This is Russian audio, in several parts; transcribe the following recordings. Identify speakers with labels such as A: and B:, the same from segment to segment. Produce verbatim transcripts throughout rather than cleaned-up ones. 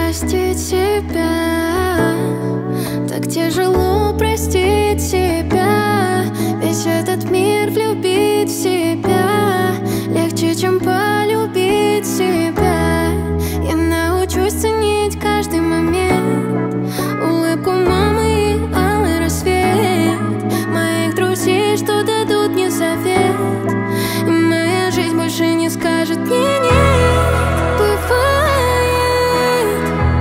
A: простить себя, так тяжело простить себя. Весь этот мир влюбить в себя легче, чем полюбить себя. Я научусь ценить каждый момент, улыбку мамы и алый рассвет, моих друзей, что дадут мне совет. И моя жизнь больше не скажет не-нет. Бывает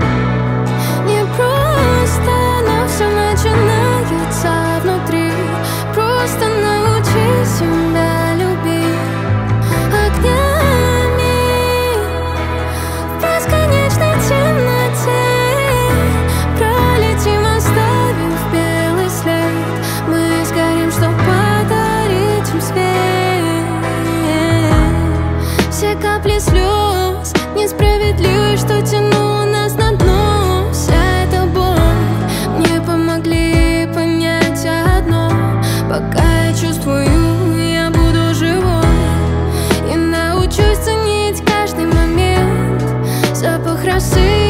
A: непросто, но все начинается внутри. Просто научи себя любить огнями в бесконечной темноте. Пролетим, оставив белый след. Мы сгорим, чтоб подарить им свет. Все капли слез несправедливы, что тянуло нас на дно. Вся эта боль мне помогли понять одно: пока я чувствую, я буду живой. И научусь ценить каждый момент, запах росы